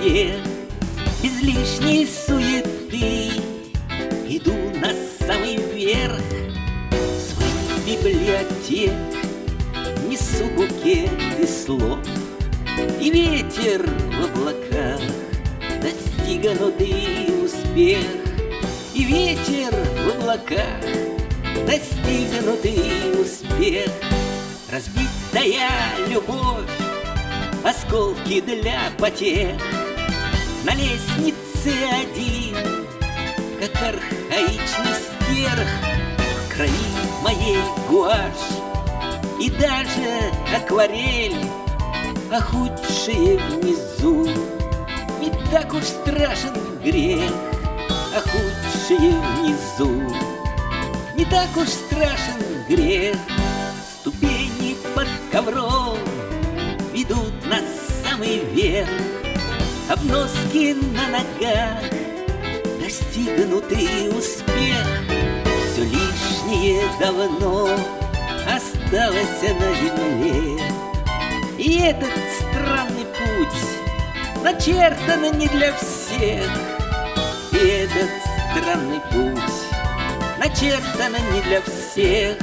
всех, без лишней суеты. Иду на самый верх своих библиотек, несу букеты слов, и ветер в облаках достигнутый успех, и ветер в облаках достигнутый успех. Разбитая любовь, осколки для потех, на лестнице один, как архаичный стерх. В крови моей гуашь и даже акварель, а худшее внизу. Не так уж страшен грех, а худшее внизу. Не так уж страшен грех. Ступени под ковром ведут на самый верх, обноски на ногах, достигнутый успех. Все лишнее давно осталось на земле, и этот странный путь начертан не для всех. И этот странный путь начертан не для всех.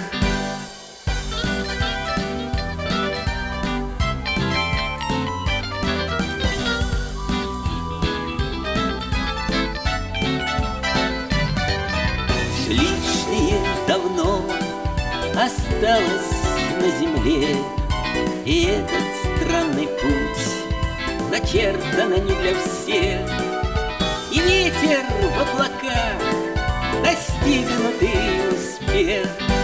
Лишнее давно осталось на земле, и этот странный путь начертан не для всех. И ветер в облаках достигнутый успех.